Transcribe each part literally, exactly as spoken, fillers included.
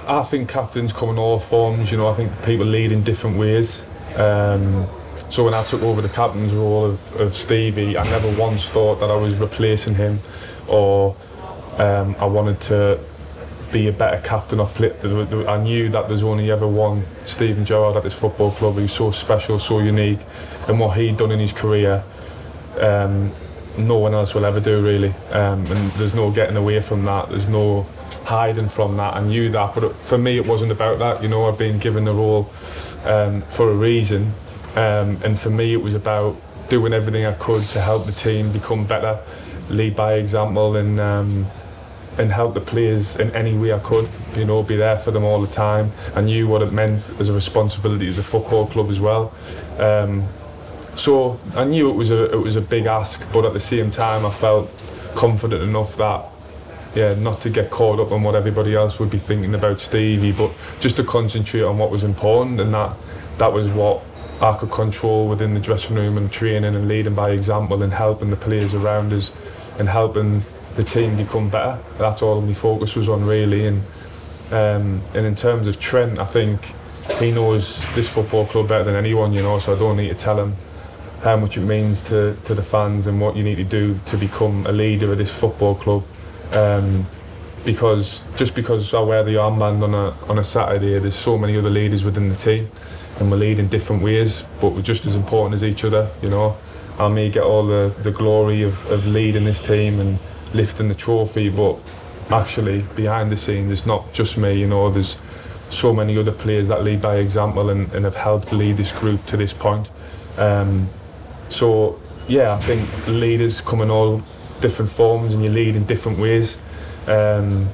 I think captains come in all forms. You know, I think people lead in different ways. Um, so when I took over the captain's role of, of Stevie, I never once thought that I was replacing him, or um, I wanted to be a better captain or play. I knew that there's only ever one Steven Gerrard at this football club who's so special, so unique, and what he'd done in his career, um, no one else will ever do, really. Um, and there's no getting away from that. There's no hiding from that. I knew that, but for me, it wasn't about that. You know, I've been given the role um, for a reason, um, and for me, it was about doing everything I could to help the team become better, lead by example, and. Um, and help the players in any way I could, you know, be there for them all the time. I knew what it meant as a responsibility as a football club as well. Um, so I knew it was a it was a big ask, but at the same time I felt confident enough that, yeah, not to get caught up on what everybody else would be thinking about Stevie, but just to concentrate on what was important, and that that was what I could control within the dressing room and training and leading by example and helping the players around us and helping the team become better. That's all my focus was on, really. And um, and in terms of Trent, I think he knows this football club better than anyone, you know, so I don't need to tell him how much it means to, to the fans and what you need to do to become a leader of this football club. Um, because just because I wear the armband on a on a Saturday, there's so many other leaders within the team, and we lead in different ways, but we're just as important as each other, you know. I may get all the, the glory of, of leading this team and lifting the trophy, but actually behind the scenes it's not just me, you know. There's so many other players that lead by example and, and have helped lead this group to this point. Um, so yeah, I think leaders come in all different forms and you lead in different ways. Um,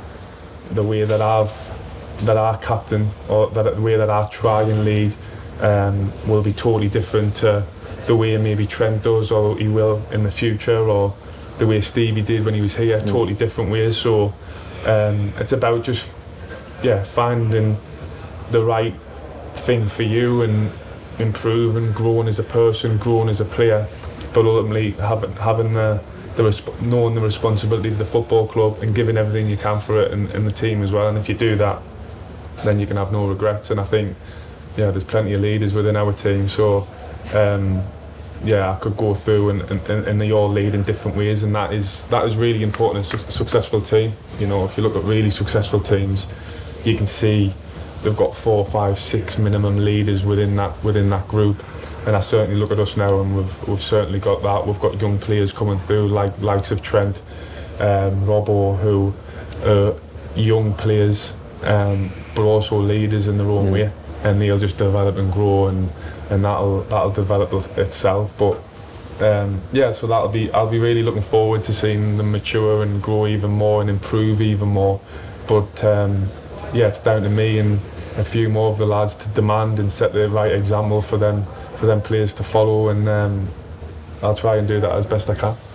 the way that I've that I captain, or that the way that I try and lead um, will be totally different to the way maybe Trent does, or he will in the future, or the way Stevie did when he was here, totally different ways. So um, it's about just yeah finding the right thing for you and improving, growing as a person, growing as a player, but ultimately having having the, the resp- knowing the responsibility of the football club and giving everything you can for it, and, and the team as well. And if you do that, then you can have no regrets. And I think yeah there's plenty of leaders within our team, so um, yeah, I could go through and, and, and they all lead in different ways, and that is that is really important in a successful team. You know, if you look at really successful teams, you can see they've got four, five, six minimum leaders within that within that group. And I certainly look at us now, and we've we've certainly got that. We've got young players coming through, like likes of Trent, um, Robbo, who are young players, um, but also leaders in their own yeah. way, and they'll just develop and grow, and. and that'll that'll develop itself. But um, yeah, so that'll be I'll be really looking forward to seeing them mature and grow even more and improve even more. But um, yeah, it's down to me and a few more of the lads to demand and set the right example for them for them players to follow, and um, I'll try and do that as best I can.